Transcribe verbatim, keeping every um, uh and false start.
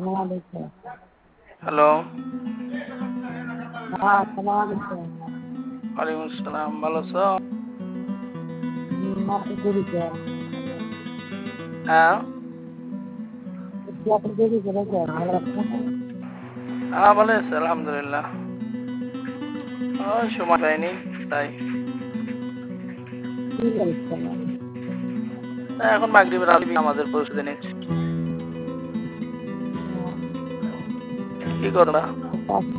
Hello. হ্যাঁ, আসসালামু আলাইকুম। ওয়ালাইকুম আসসালাম। ভালো আছো? হুম, আপনি দেরি কেন? হ্যাঁ। একটু আপনি দেরি করে কেন? ভালো আছেন? হ্যাঁ, ভালো আছে আলহামদুলিল্লাহ। ওই সময় পাইনি তাই। কি করছেন? এখন মাগরিবের আলিম আমাদের প্রস্তুতি নিচ্ছি। কি করবা? কাজ